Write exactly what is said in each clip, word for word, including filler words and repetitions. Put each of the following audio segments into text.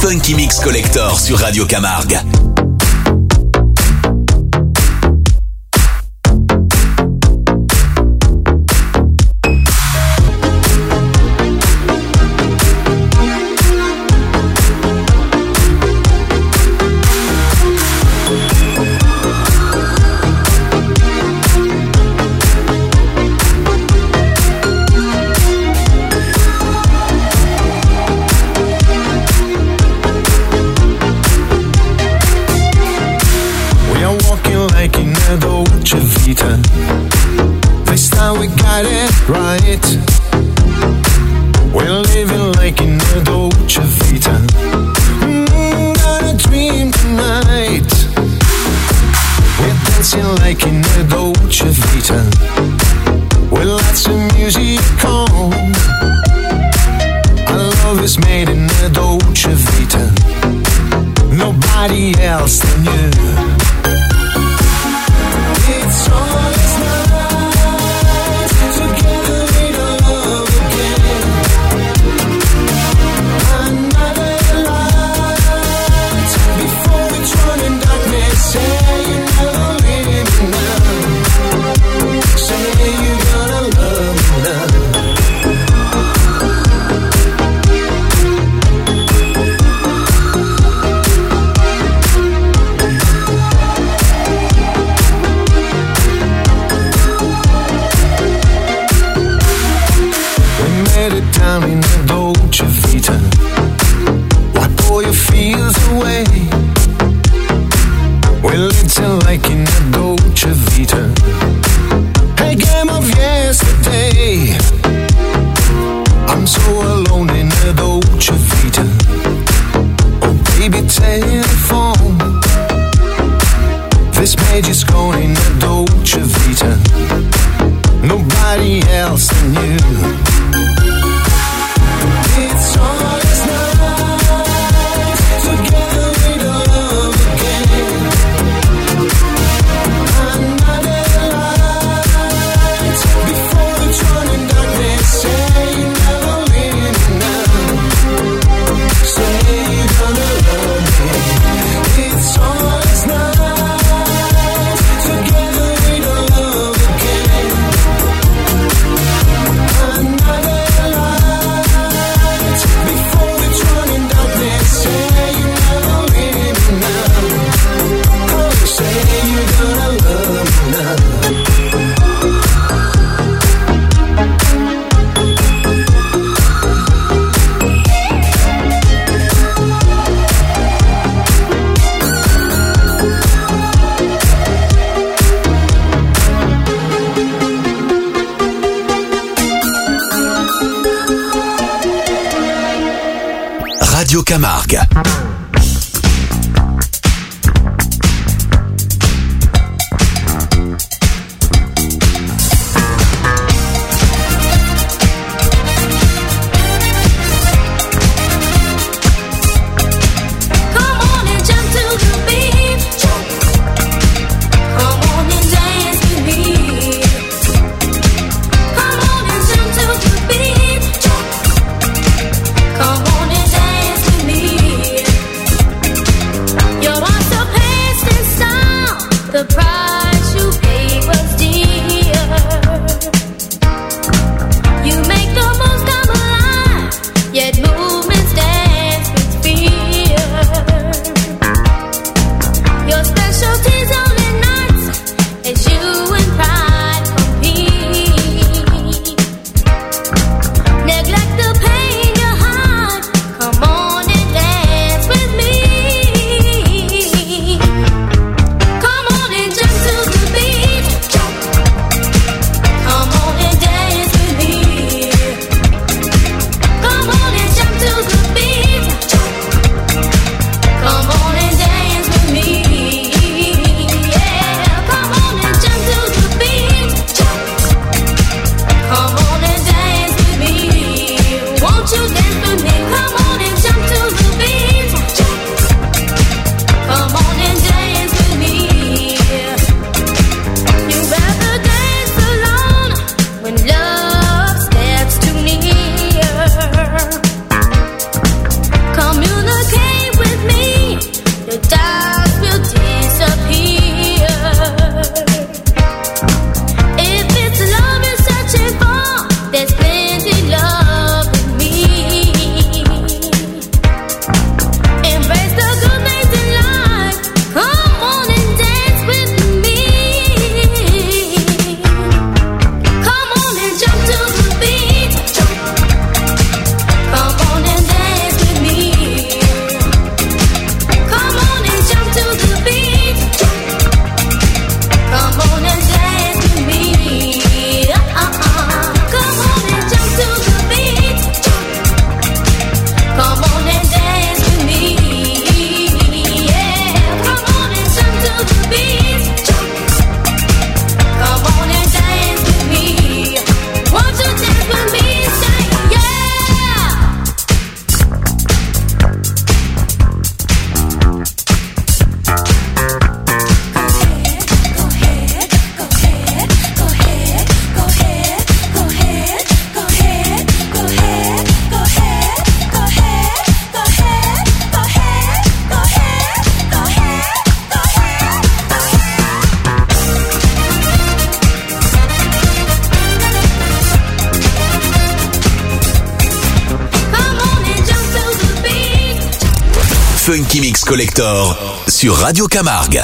Funky Mix Collector sur Radio Camargue. This time we got it right. We're living like in a Dolce Vita. Mm, got a dream tonight. We're dancing like in a Dolce Vita. With lots of music on. Our love is made in a Dolce Vita. Nobody else than you. It's always nice together in love again. Another light before we drown in darkness. Say you never leave me now. Say you're gonna love me now. Down in the Dolce Vita, wipe all your fears away. We're living like in the Dolce Vita, a game of yesterday. I'm so alone in the Dolce Vita. Oh baby, telephone. This page is gone in the Dolce Vita. Nobody else than you. It's always nice together in love again. Another light before we drown in darkness. Say you never leave me now. Say you're gonna love me. It's always nice together in love again. Another before we drown in darkness, say you never leave me now. Oh, say you're gonna love me now. Radio Camargue. Come on and dance with me. Funky Mix Collector sur Radio Camargue.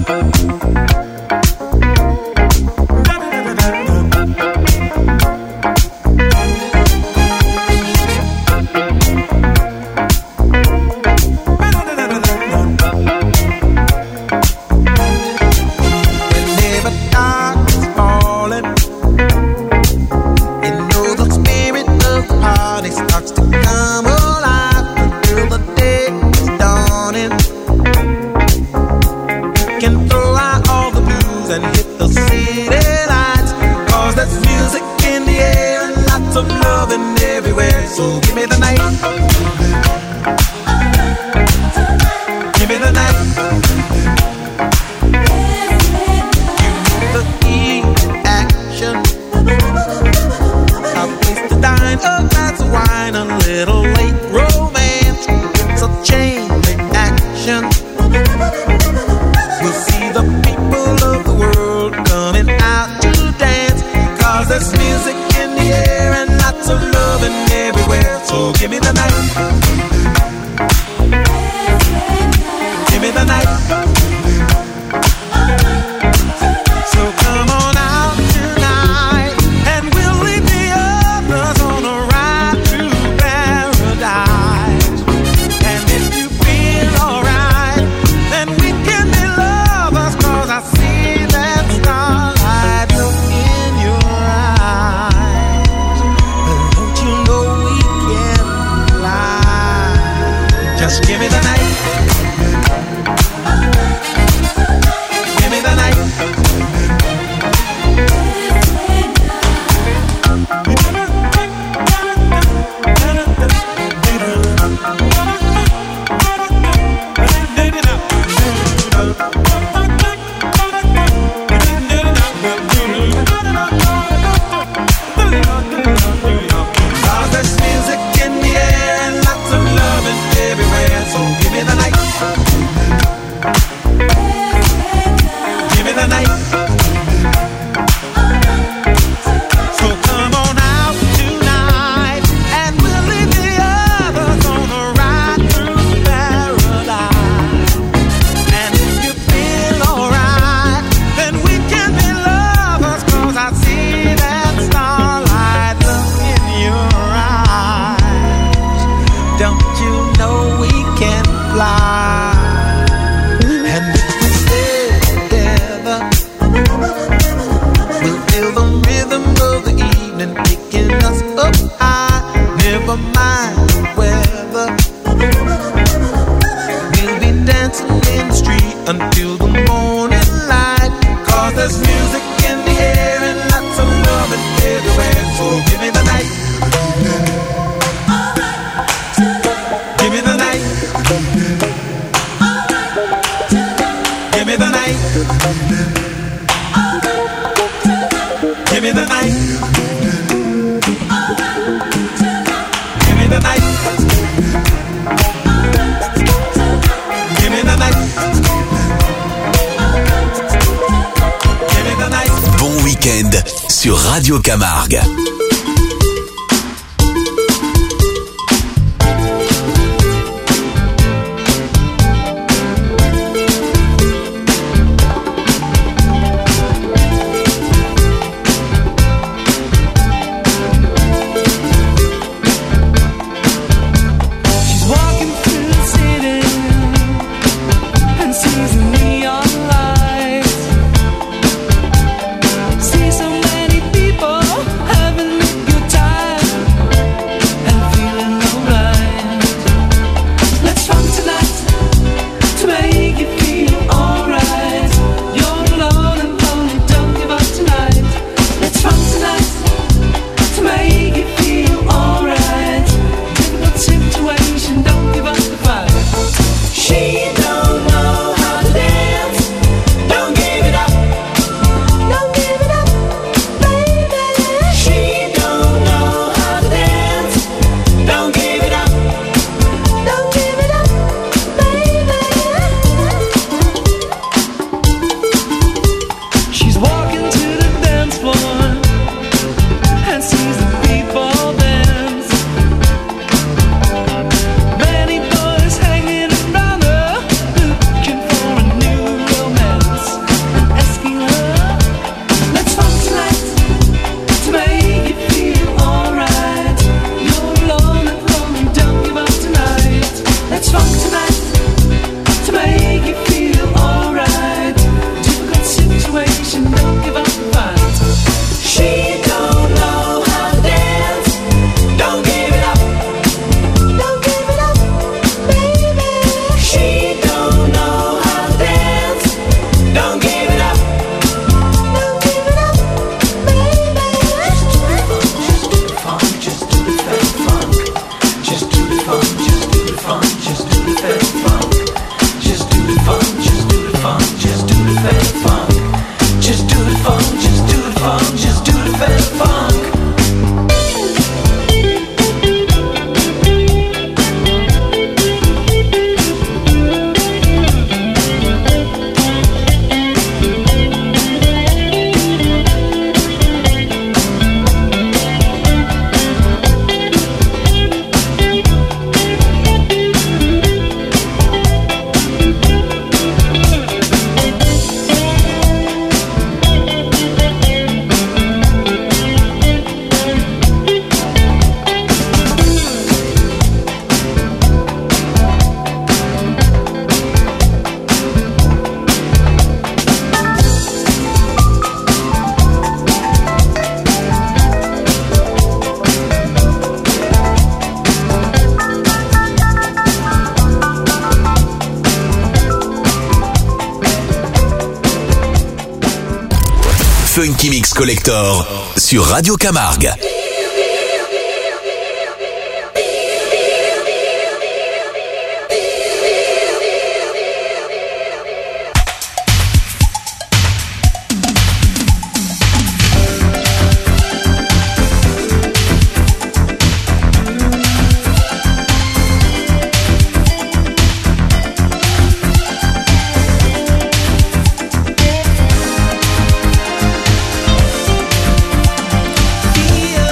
Sur Radio Camargue. See so many people having Funky Mix Collector sur Radio Camargue. Feel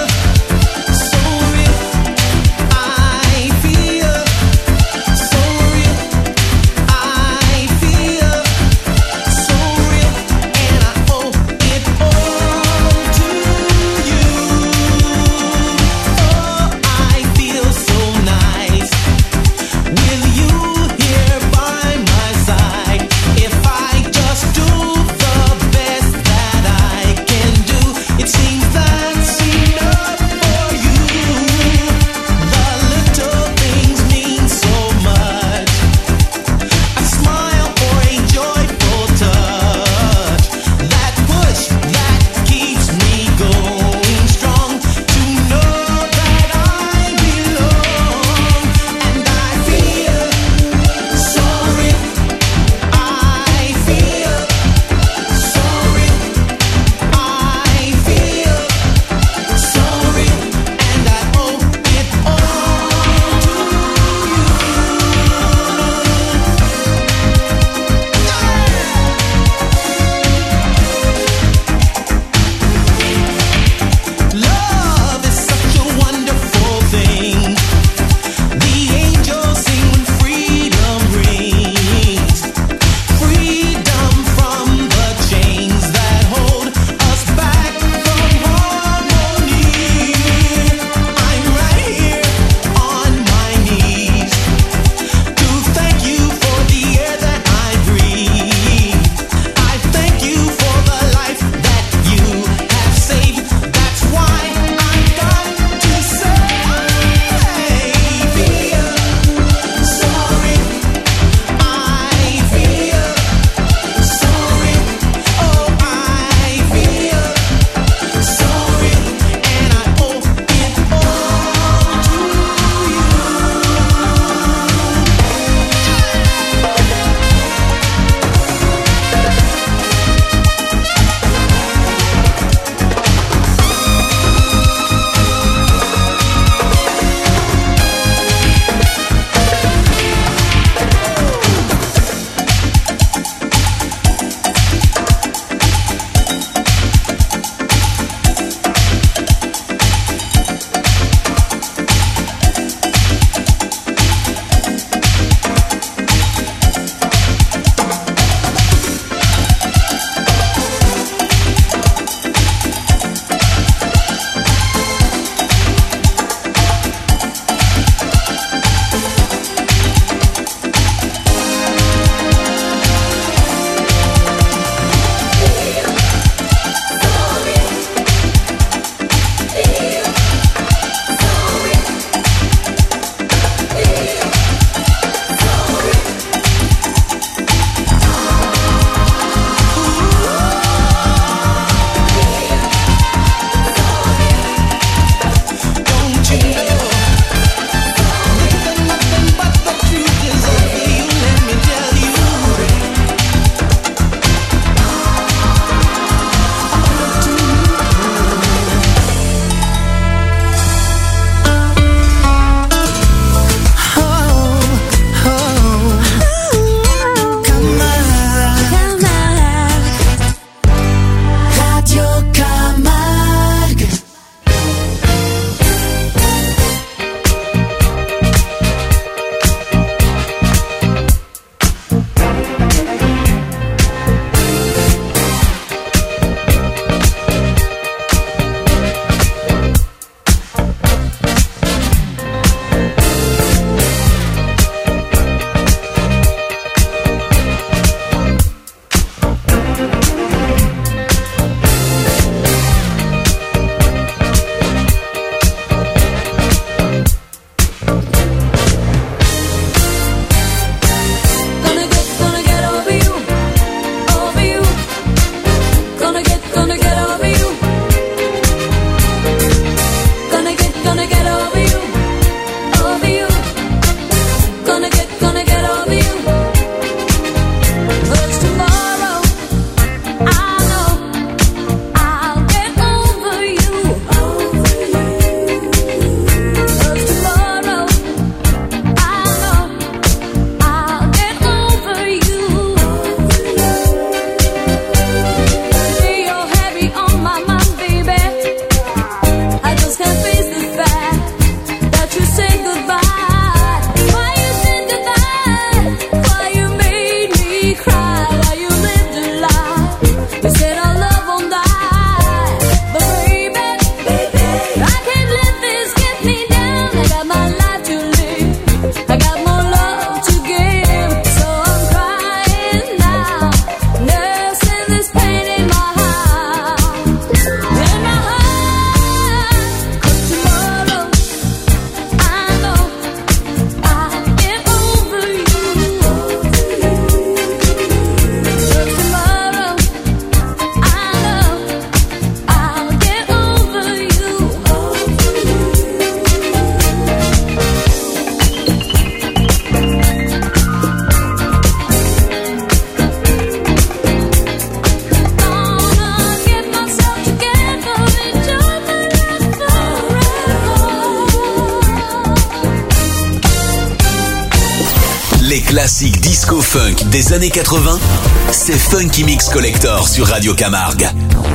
classiques disco-funk des années quatre-vingts, c'est Funky Mix Collector sur Radio Camargue.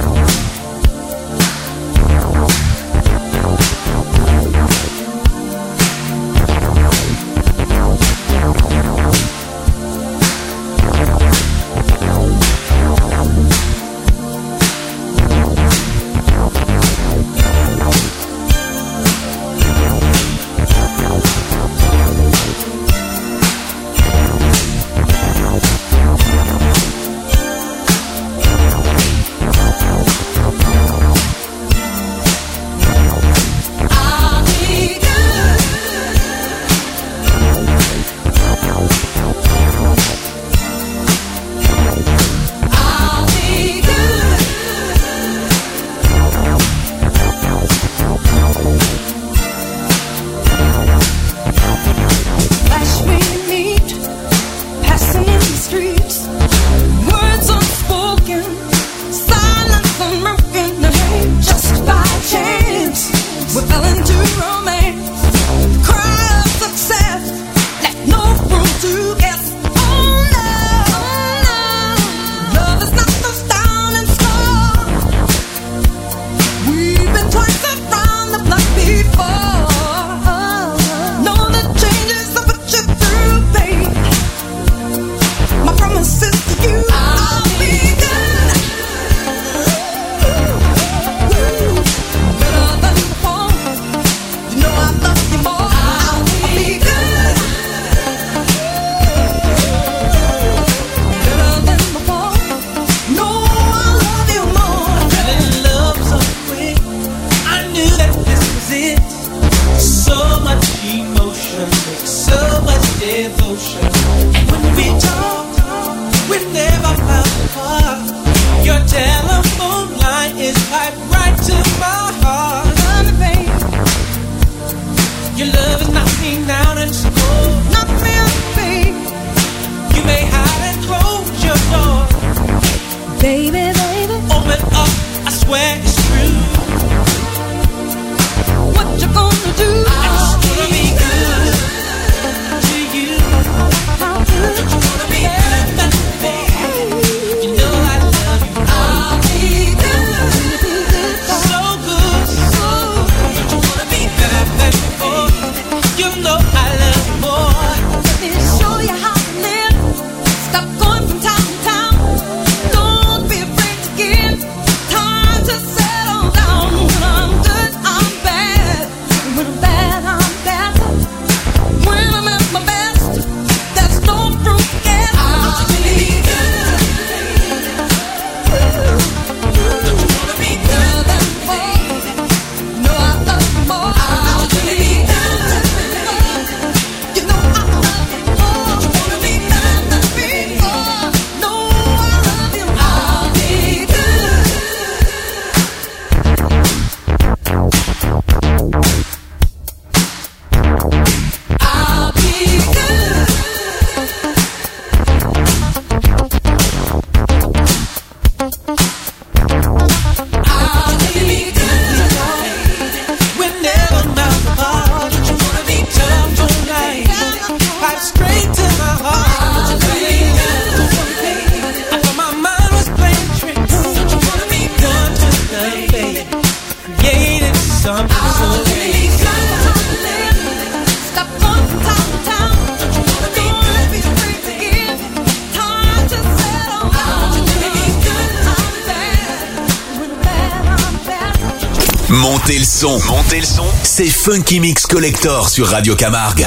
Montez le son, montez le son. C'est Funky Mix Collector sur Radio Camargue.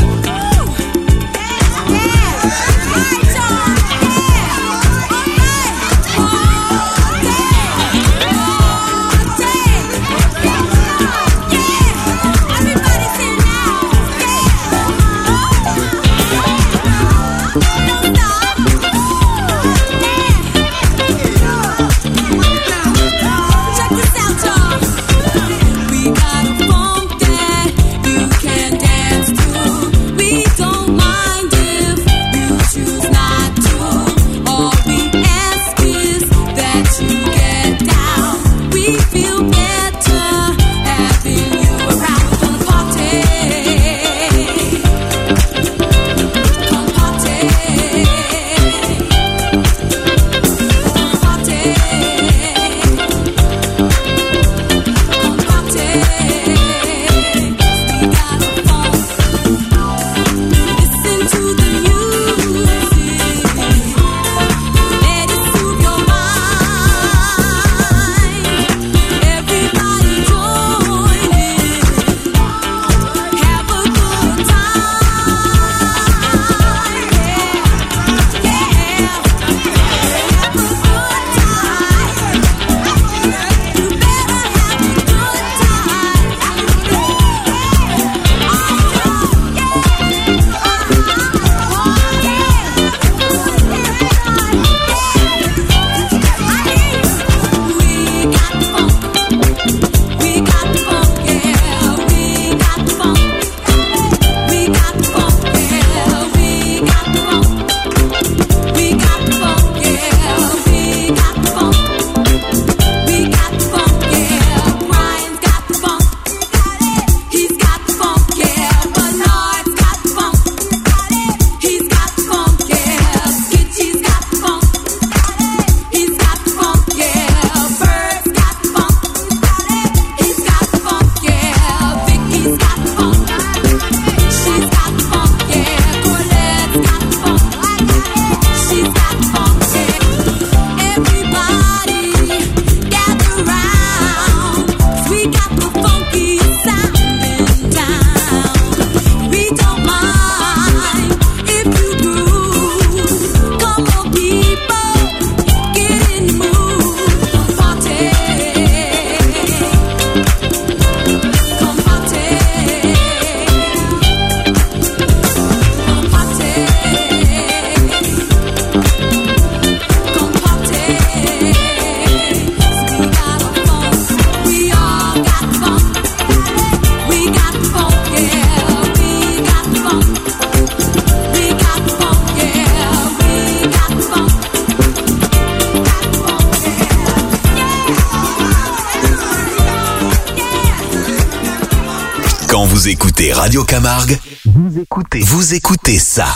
We Vous écoutez Radio Camargue, vous écoutez, vous écoutez ça.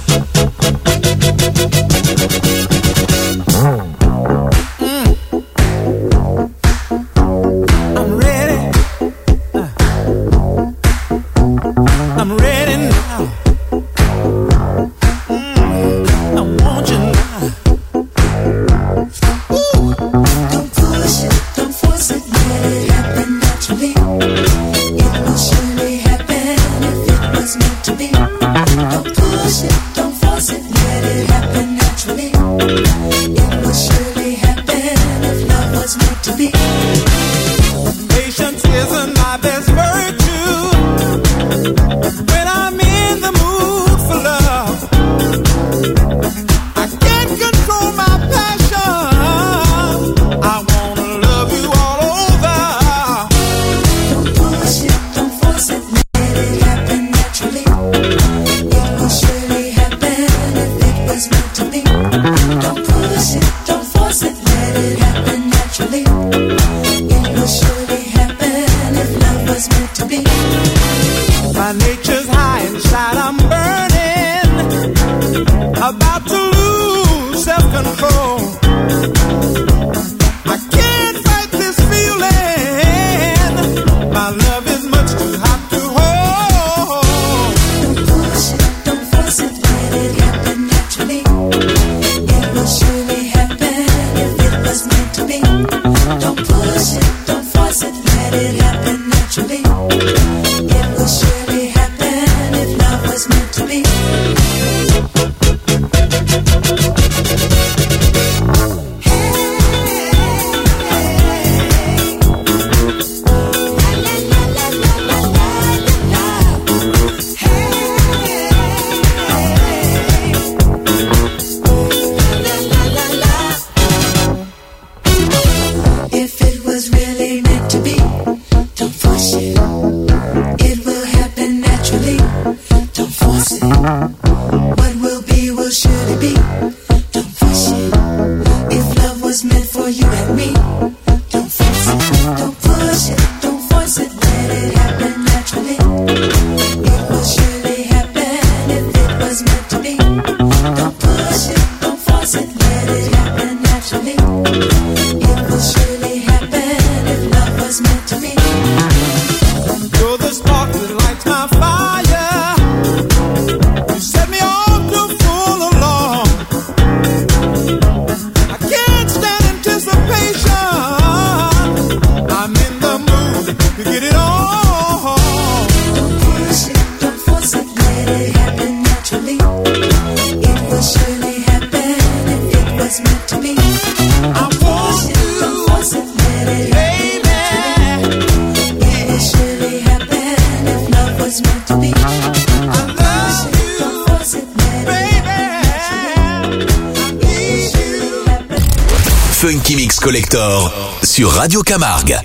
Funky Mix Collector sur Radio Camargue.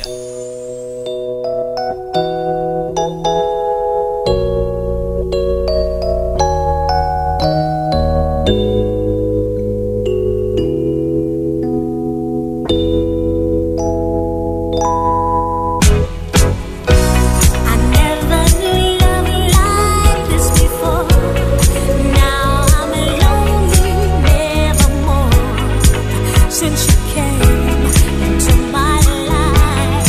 Since you came into my life,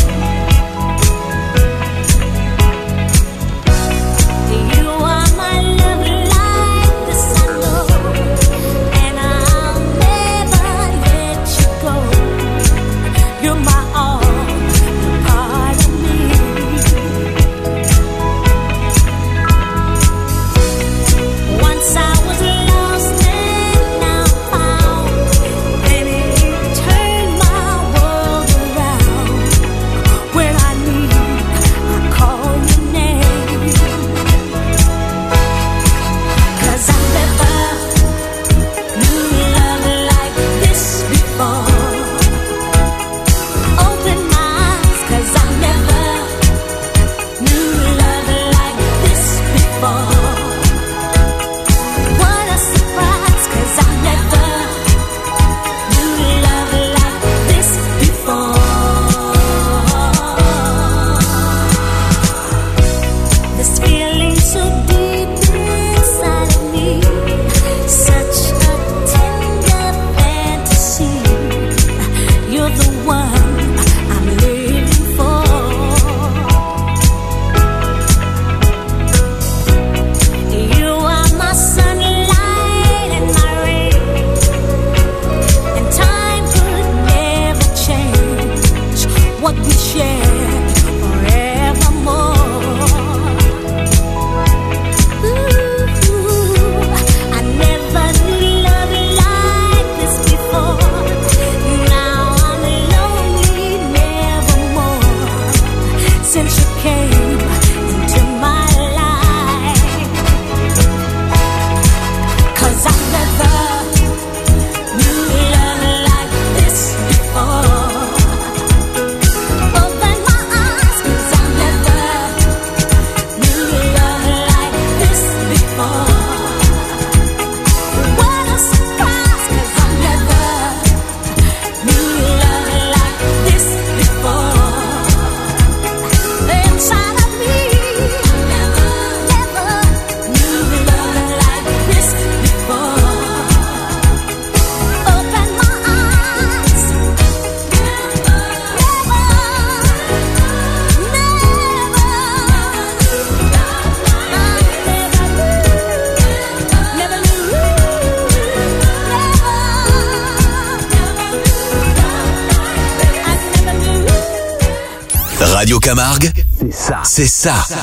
Radio Camargue, c'est ça. C'est ça. C'est ça.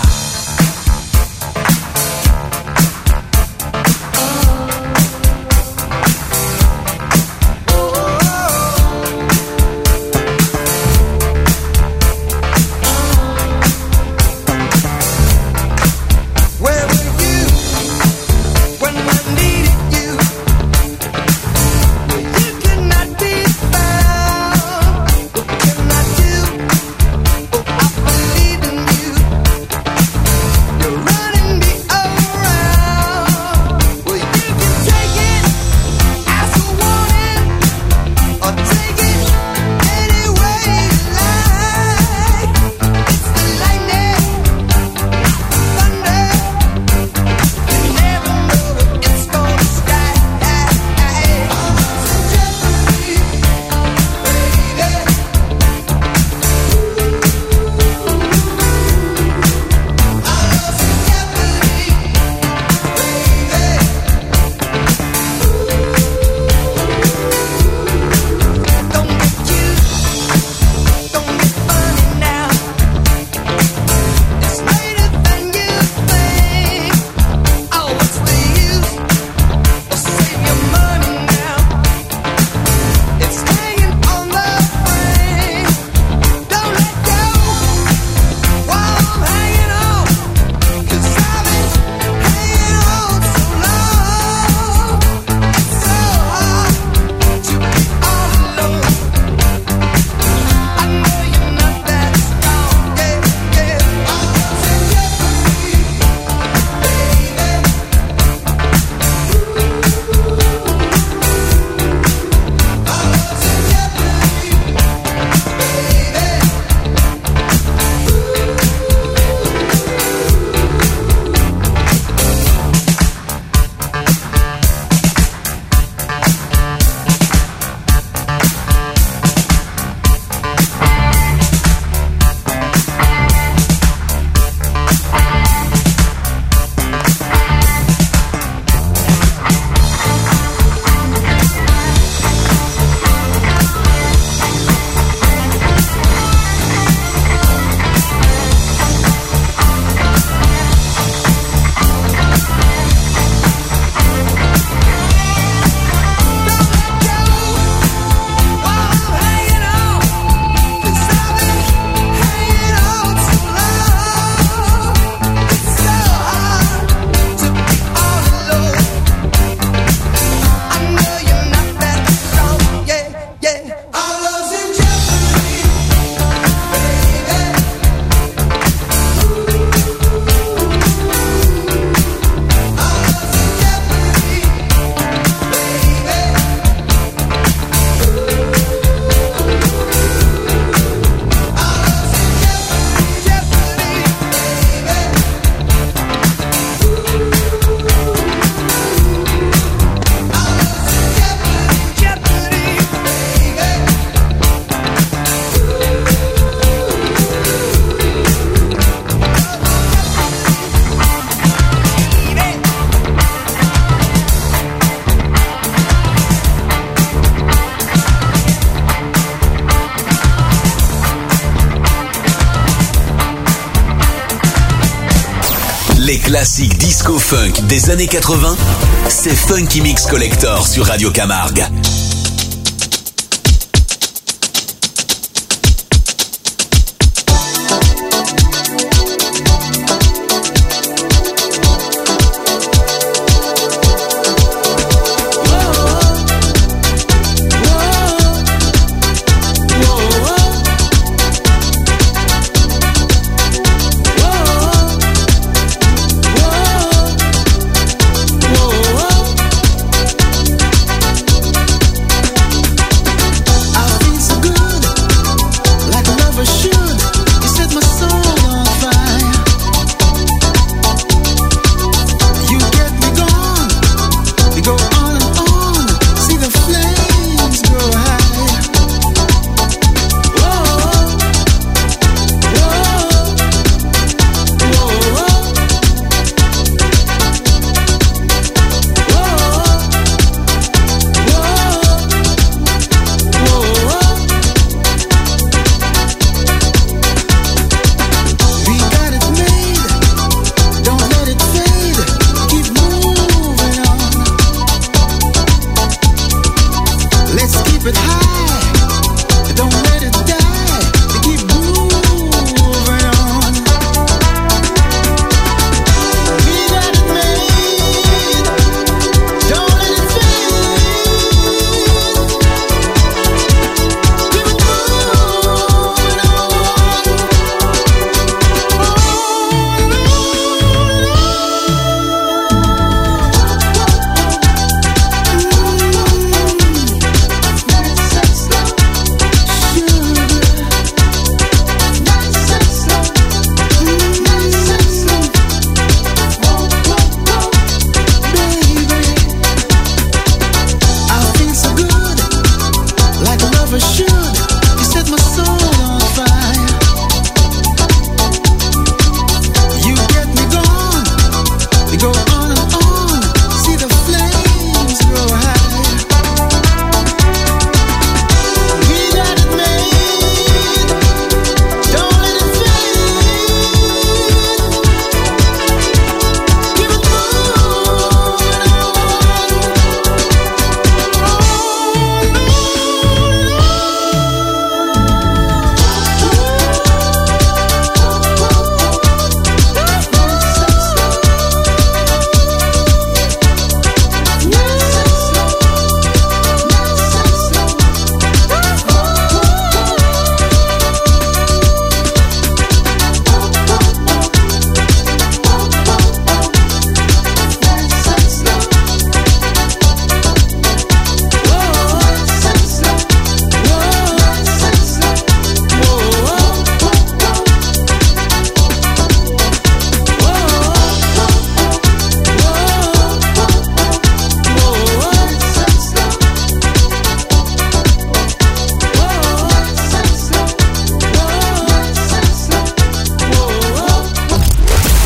Les classiques disco-funk des années quatre-vingts, c'est Funky Mix Collector sur Radio Camargue.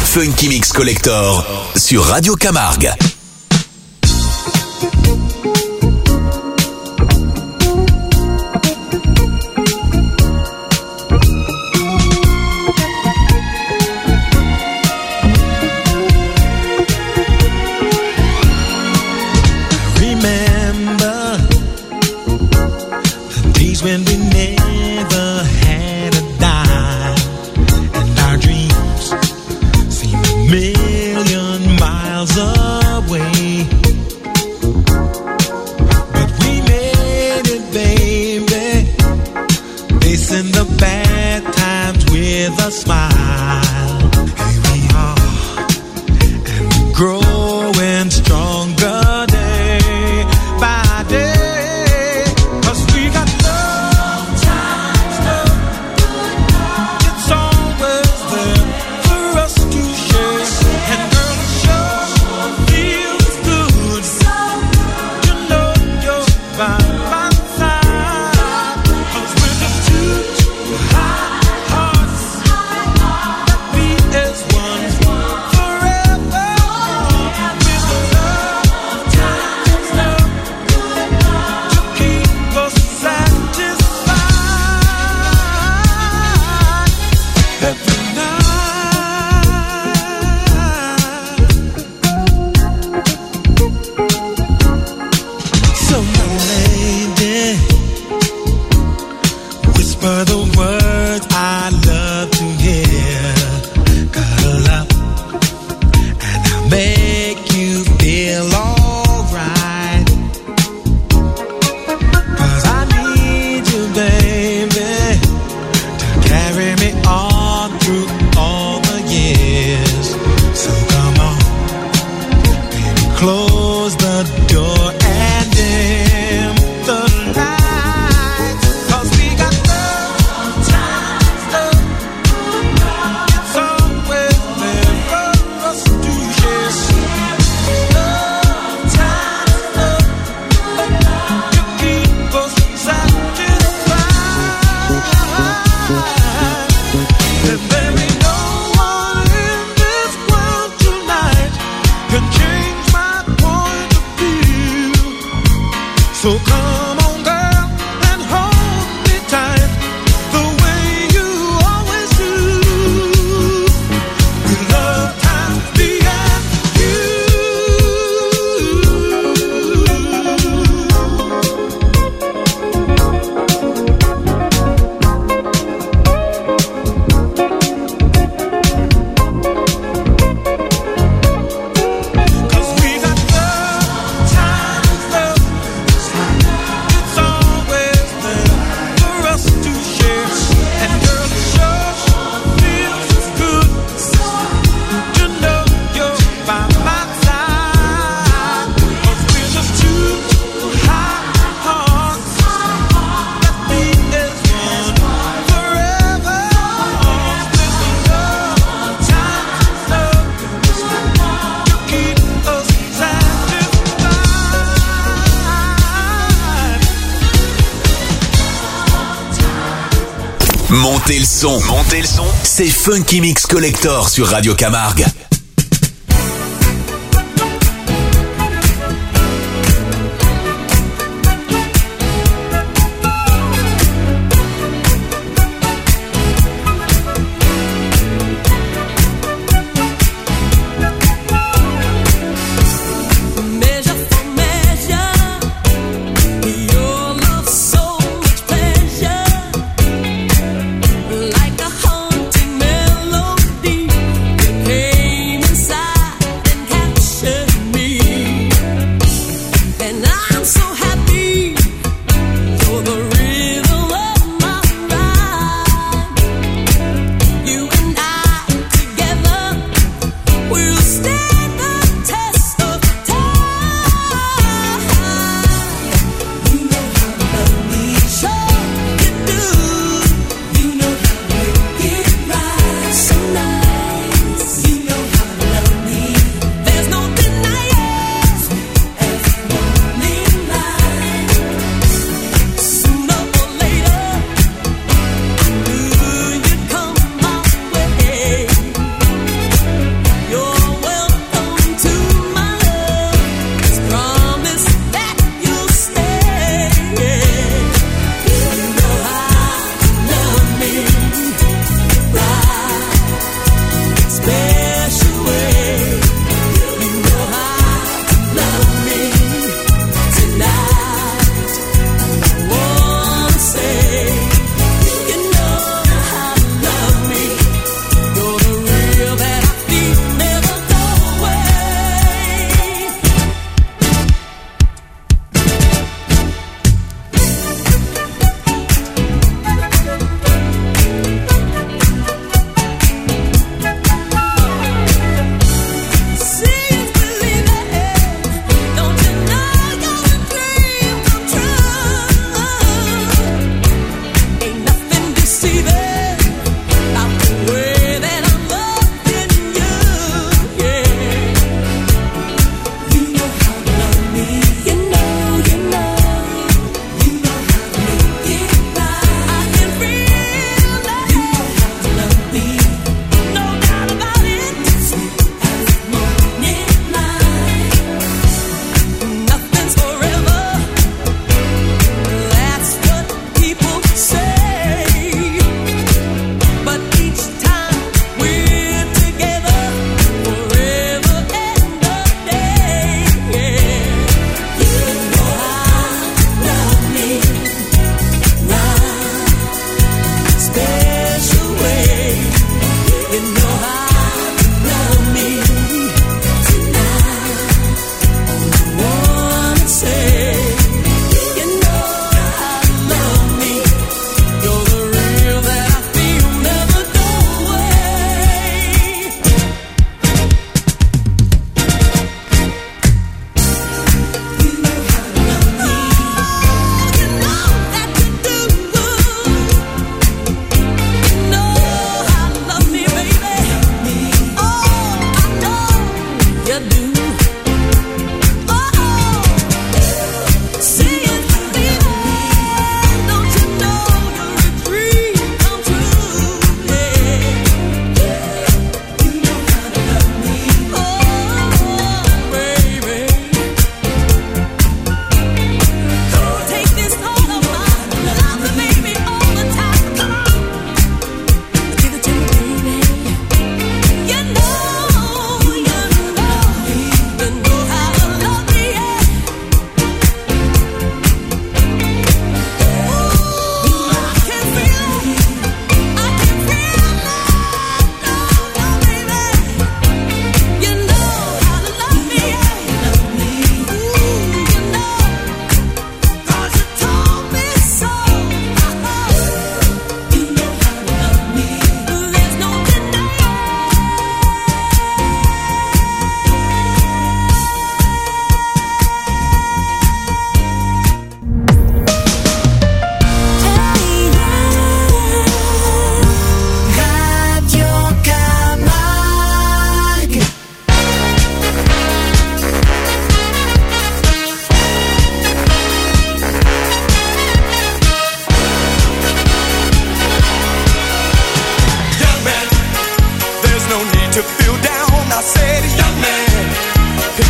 Funky Mix Collector sur Radio Camargue. When we never had a dime and our dreams seemed a million miles away, but we made it, baby, facing the bad times with a smile. Here we are, and we're growing stronger day by day. Montez le son, montez le son. C'est Funky Mix Collector sur Radio Camargue. Like a haunting melody, you came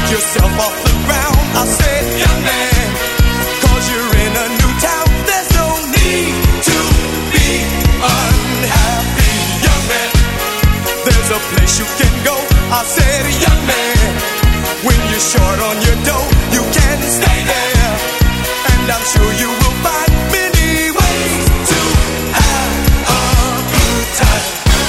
yourself off the ground. I said, young man, cause you're in a new town. There's no need to be unhappy, young man. There's a place you can go. I said, young man, when you're short on your dough, you can stay there. And I'm sure you will find many ways to have a good time.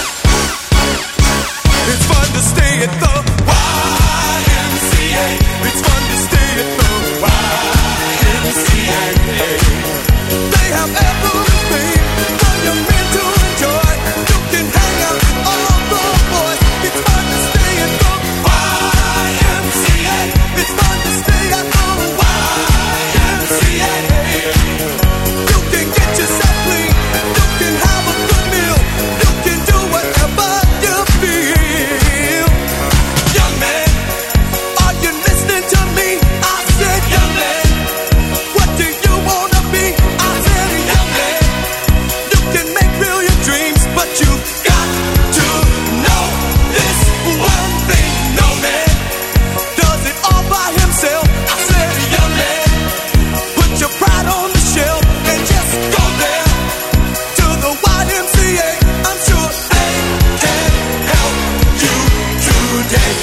It's fun to stay at the Y M C A. It's fun to stay at the Y M C A. They have everything for your men to enjoy. You can hang out with all the boys. It's fun to stay at the Y M C A. It's fun to stay at the Y M C A. You can get yourself clean. You can have a good meal. You can do whatever you feel. Young man, are you listening to me? I said, young man, what do you wanna be? I said, young man, you can make real your dreams, but you got to know this one thing. No man does it all by himself. I said, young man, put your pride on the shelf and just go there to the Y M C A. I'm sure they can help you today.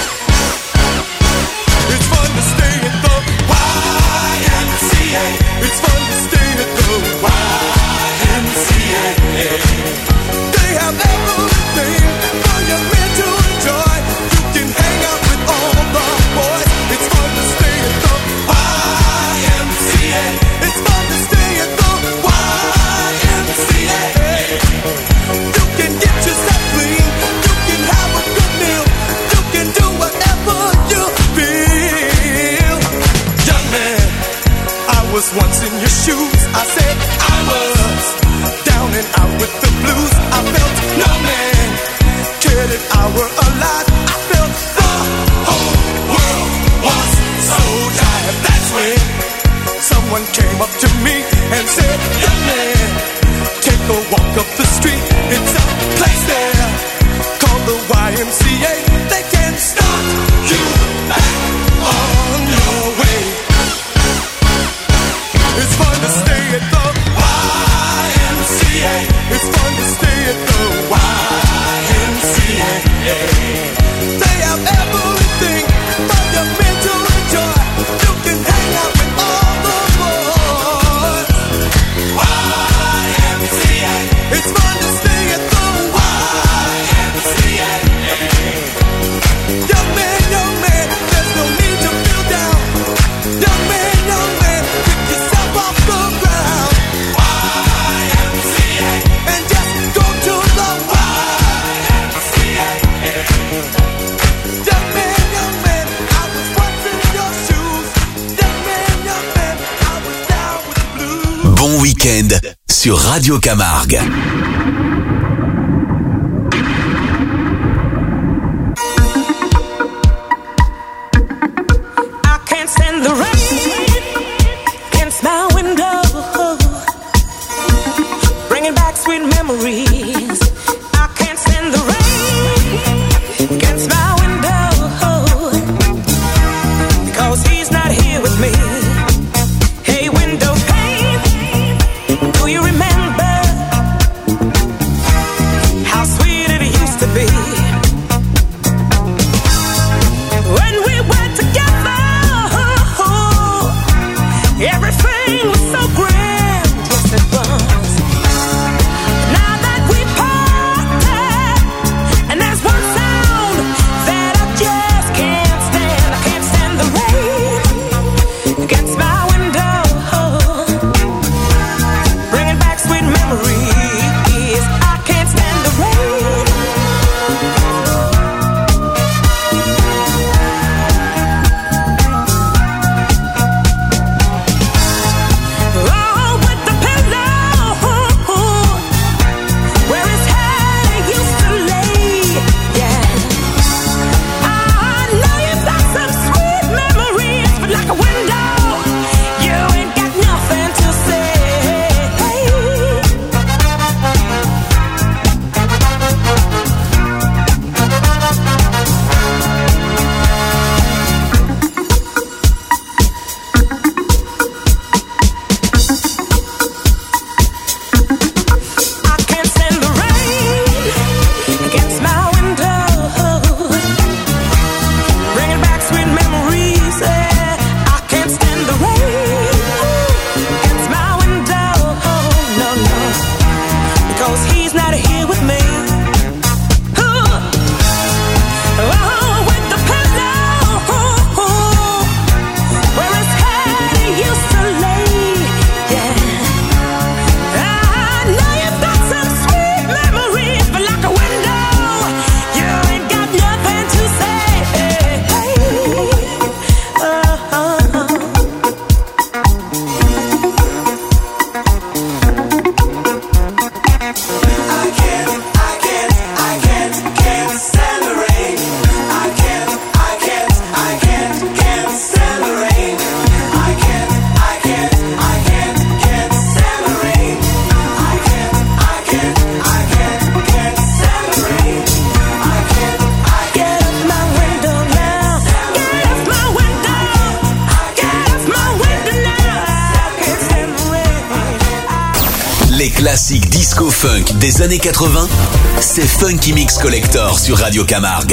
It's fun to stay at the Y M C A. It's fun to stay at the Y M C A. They have everything for your men to enjoy. You can hang out with all the boys. It's fun to stay at the Y M C A. It's fun to stay at the Y M C A. You can get yourself clean. You can have a good meal. You can do whatever you feel. Young man, I was once in your shoes. I said I was down and out with the blues. I felt no man cared if I were alive. I felt the whole world was so tired. That's when someone came up to me and said, young man, take a walk up the street. It's a place there called the Y M C A. They can start you back on your way. It's fun to stay at the Y M C A. It's fun to stay at the Y M C A. They have everything for your men to enjoy. You can hang out with all the boys. Y M C A. It's fun to stay at the Y M C A. Young man, young man, there's no need to feel down. Young man, young man, pick yourself off the ground. Y M C A. And just go to the Y M C A. Young man, young man, I was once in your shoes. Young man, young man, I was down with the blues. Bon week-end sur Radio Camargue. I can't stand the rain against my window, bringing back sweet memories. I can't stand the rain against my window, because he's not here with me. Hey, window pane, do you remember how sweet it used to be when we were together? Everything was so grand, yes it was. Now that Les classiques disco-funk des années quatre-vingts, c'est Funky Mix Collector sur Radio Camargue.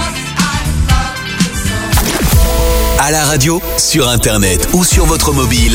À la radio, sur Internet ou sur votre mobile,